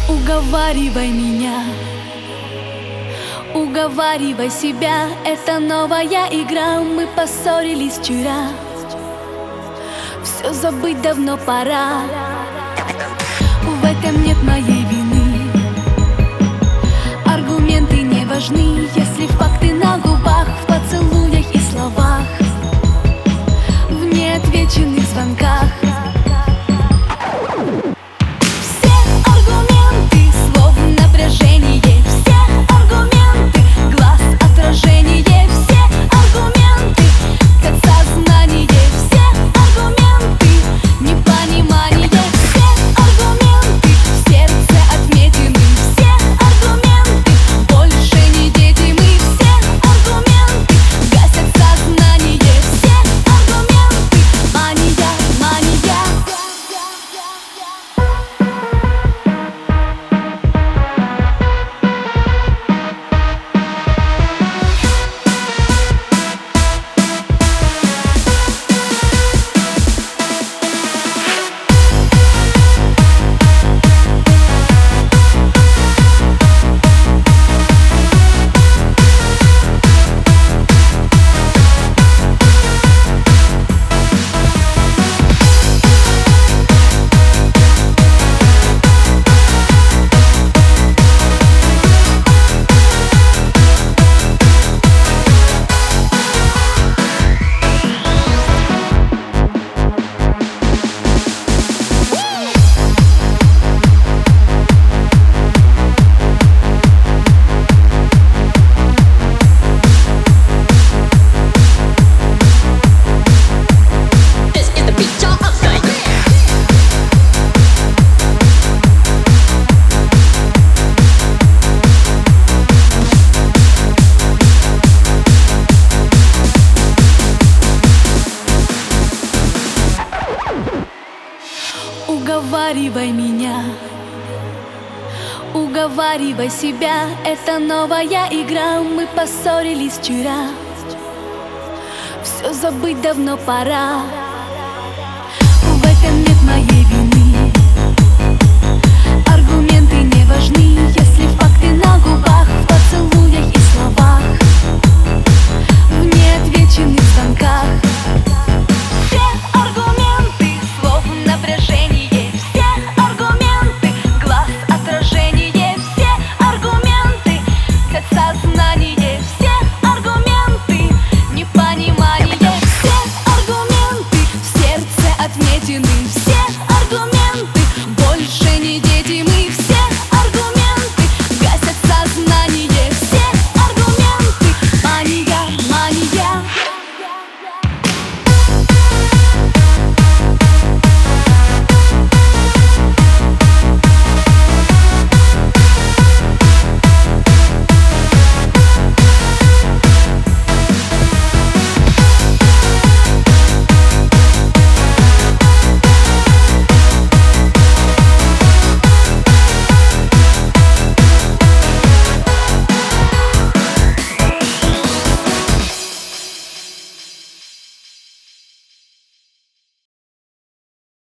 Уговаривай меня, уговаривай себя. Это новая игра, мы поссорились вчера. Все забыть давно пора. В этом нет моей вины. Аргументы не важны, если факты на губах, в поцелуях и словах, в неотвеченных звонках. Уговаривай меня, уговаривай себя. Это новая игра, мы поссорились вчера. Все забыть давно пора.